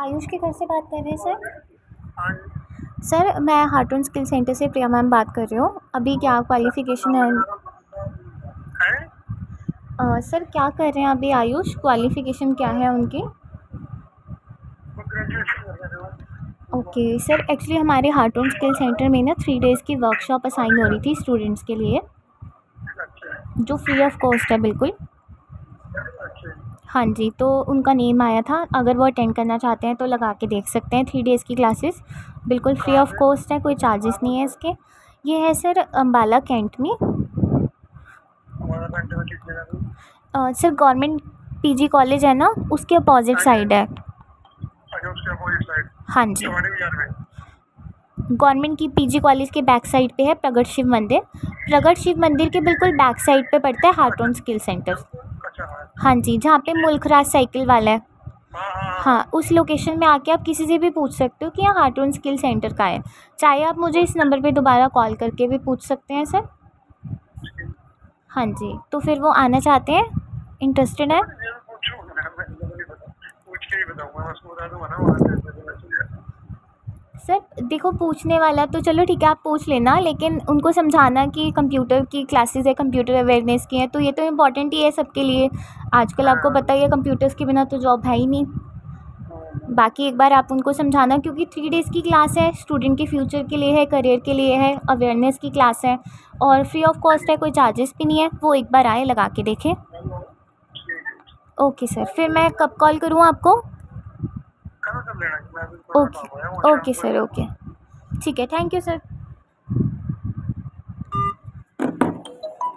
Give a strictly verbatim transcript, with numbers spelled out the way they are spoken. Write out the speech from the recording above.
आयुष के घर से बात कर रहे हैं सर? हाँ। सर मैं हार्टून स्किल सेंटर से प्रिया मैम बात कर रही हूँ। अभी क्या क्वालिफ़िकेशन है? है? अ, सर क्या कर रहे हैं अभी आयुष? क्वालिफ़िकेशन क्या है उनकी? वो ग्रेजुएशन कर रहे हो? ओके सर, एक्चुअली हमारे हार्टून स्किल सेंटर में ना थ्री डेज़ की वर्कशॉप असाइन हो रही थी स्टूडेंट्स के लिए, अच्छा जो फ्री ऑफ कॉस्ट है बिल्कुल। अच्छा। हाँ जी, तो उनका नेम आया था, अगर वो अटेंड करना चाहते हैं तो लगा के देख सकते हैं। थ्री डेज़ की क्लासेस बिल्कुल फ्री कहाँ ऑफ पे? कॉस्ट है, कोई चार्जेस नहीं है इसके। ये है सर अम्बाला कैंट में। हमारा घंटे में किस जगह पे? अ, सर गवर्नमेंट पीजी कॉलेज है ना, उसके अपोजिट हाँ जी। साइड है। अच्छा, उसके अपोजिट साइड हाँ जी, चौवाड़ी बाजार में। गवर्नमेंट की पीजी कॉलेज के बैक साइड पे है प्रगट शिव मंदिर। प्रगट शिव मंदिर के बिल्कुल बैक साइड पे पड़ता है हार्टून स्किल सेंटर। अच्छा हाँ। हाँ जी, जहाँ पे मुल्क राज साइकिल वाला है। हाँ हाँ हाँ। हाँ, उस लोकेशन में आके आप किसी से भी पूछ सकते हो कि यहाँ हार्टून स्किल सेंटर का है। चाहे आप मुझे इस नंबर पे दोबारा कॉल करके भी पूछ सकते हैं सर। ठीक। हाँ जी, तो फिर वो आना चाहते हैं, इंटरेस्टेड है? ये मैं पूछूंगा, मैं मुझे नहीं पता, पूछ के ही बताऊंगा। मैं उसको बता दूंगा ना वहाँ से ऐसे ऐसे मैसेज है। सर देखो, पूछने वाला तो चलो ठीक है, आप पूछ लेना, लेकिन उनको समझाना कि कंप्यूटर की क्लासेस है, कंप्यूटर अवेयरनेस की है, तो ये तो इम्पॉर्टेंट ही है सबके लिए। आजकल आपको हाँ। पता ही है, कंप्यूटर्स के बिना तो जॉब है ही नहीं। हम्म, बाकी एक बार आप उनको समझाना, क्योंकि थ्री डेज़ की क्लास है, स्टूडेंट के फ्यूचर के लिए है, करियर के लिए है, अवेयरनेस की क्लास है और फ्री ऑफ कॉस्ट है, कोई चार्जेस भी नहीं है। वो एक बार आए, लगा के देखें। ठीक है। ओके सर, फिर मैं कब कॉल करूँ आपको? कल कर लेना, मैं अभी थोड़ा ओके काम आया, वो शाम ओके को सर, आया। ओके, ठीक है, थैंक यू सर।